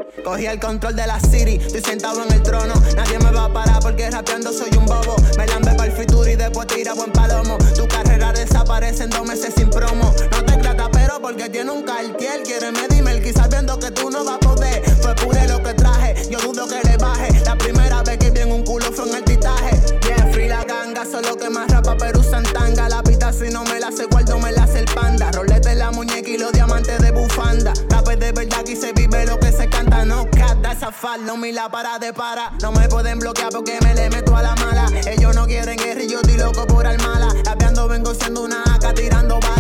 Cogí el control de la city, estoy sentado en el trono. Nadie me va a parar porque rapeando soy un bobo. Me lambe pa'l futuro y después tira buen palomo. Tu carrera desaparece en 2 meses sin promo. No te trata pero porque tiene un cartier. Quiere Medimel, quizás viendo que tú no vas a poder. Fue pure lo que traje, yo dudo que le baje. La primera vez que vi en un culo fue en el titaje. Jeffrey la ganga, solo que más rapa pero usan tanga. La pita si no me la hace guardo me la hace el panda. Rolete en la muñeca y los diamantes de bufanda. Rape de verdad que se vive lo que se canta. No cata esa falda, no me la para de para. No me pueden bloquear porque me le meto a la mala. Ellos no quieren guerra y yo estoy loco por armarla. Rapeando vengo siendo una AK tirando balas.